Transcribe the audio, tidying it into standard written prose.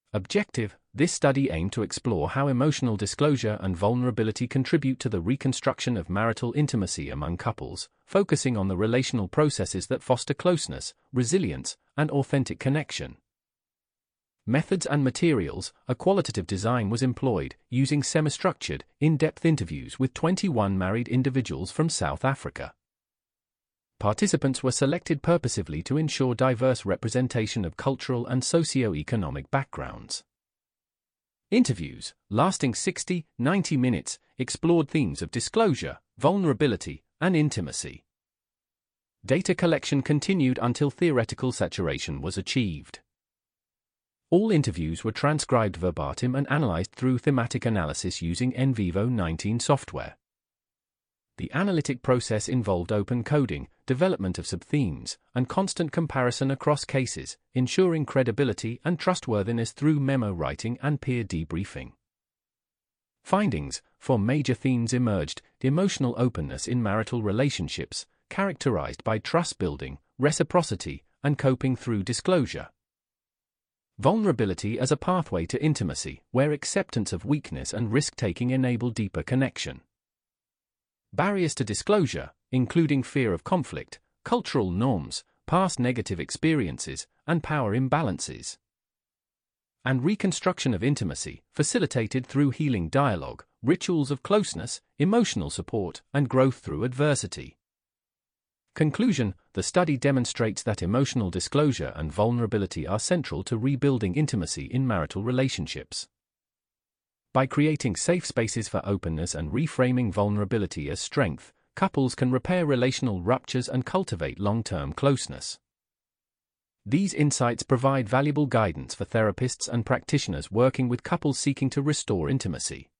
Objective: this study aimed to explore how emotional disclosure and vulnerability contribute to the reconstruction of marital intimacy among couples, focusing on the relational processes that foster closeness, resilience, and authentic connection. Methods and materials: a qualitative design was employed, using semi-structured, in-depth interviews with 21 married individuals from South Africa. Participants were selected purposefully to ensure diverse representation of cultural and socio-economic backgrounds. Interviews, lasting 60-90 minutes, explored themes of disclosure, vulnerability, and intimacy. Data collection continued until theoretical saturation was achieved. All interviews were transcribed verbatim and analyzed through thematic analysis using NVivo 19 software. The analytic process involved open coding, development of subthemes, and constant comparison across cases, ensuring credibility and trustworthiness through memo writing and peer debriefing. Findings: 4 major themes emerged: emotional openness in marital relationships, characterized by trust building, reciprocity, and coping through disclosure. Vulnerability as a pathway to intimacy, where acceptance of weakness and risk-taking enable deeper connection. Barriers to disclosure, including fear of conflict, cultural norms, past negative experiences, and power imbalances. And reconstruction of intimacy, facilitated through healing dialogue, rituals of closeness, emotional support, and growth through adversity. Conclusion: the study demonstrates that emotional disclosure and vulnerability are central to rebuilding intimacy in marital relationships. By creating safe spaces for openness and reframing vulnerability as strength, couples can repair relational ruptures and cultivate long-term closeness. These insights provide valuable guidance for therapists and practitioners working with couples seeking to restore intimacy.